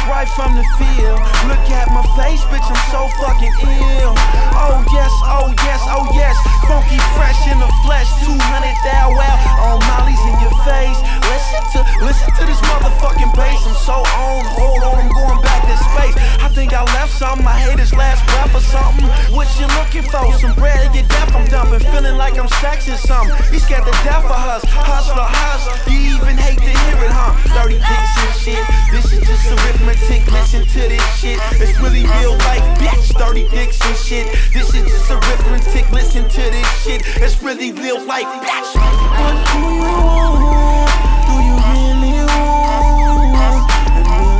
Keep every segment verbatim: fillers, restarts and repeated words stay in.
right from the field. Look at my face, bitch, I'm so fucking ill. Oh yes, oh yes, oh yes. Funky fresh in the flesh, two hundred thou wow. On Molly's in your face. Listen to, listen to this motherfucking bass. I'm so on, hold on, I'm going back to space. I think I left something, I hate his last breath or something. What you looking for? Some bread to get deaf, I'm dumping. Feeling like I'm sexing something. You scared to death for us, hustler, hustler. You even hate to hear it, huh? Dirty dicks and shit. This is just arithmetic, listen to this shit. It's really real life, bitch. Dirty dicks and shit. This is just arithmetic, listen to this shit. It's really real life, bitch. What do you want? Do you really want? And real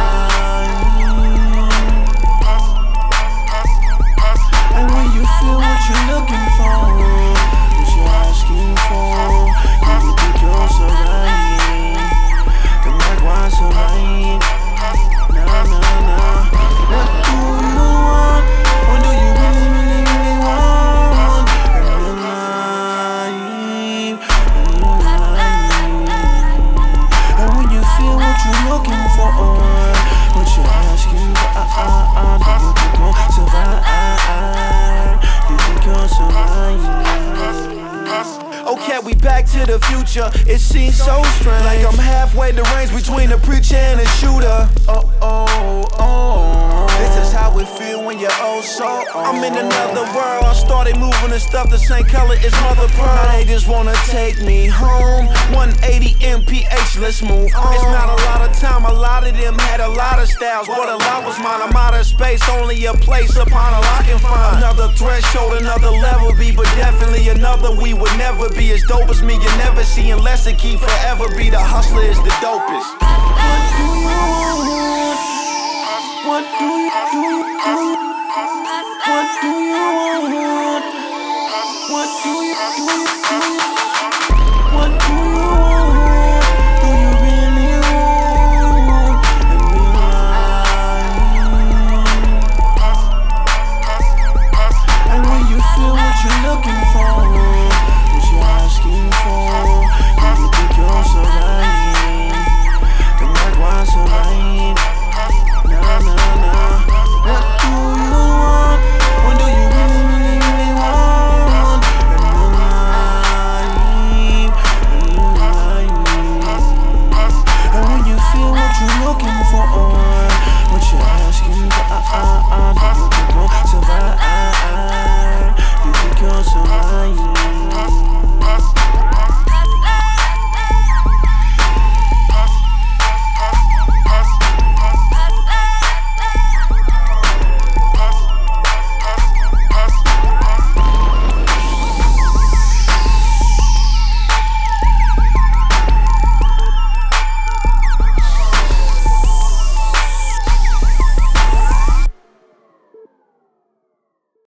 life. And when you feel what you're looking for, what you're asking for, you think you're so right. The mic wants so right. Nah, nah, nah. What do you want? What do you really, really, really want? And real life, and real life. And when you feel what you're looking for, what you're asking for, uh, uh, uh, do you think you'll survive? You think you'll survive? Okay, we back to the future. It seems so strange, like I'm halfway the range between a preacher and a shooter. Oh, oh, oh. This is how it feel when you're oh so old. I'm in another world. I started moving the stuff the same color as Mother Pearl. Now they just wanna take me home. one eighty M P H, let's move on. It's not a lot of time. A lot of them had a lot of styles, but a lot was mine. I'm out of space, only a place upon a lock and find. Another threshold, another level be, but definitely another we would never be as dope as me. You never see unless it keep forever be. The hustler is the dopest. What do you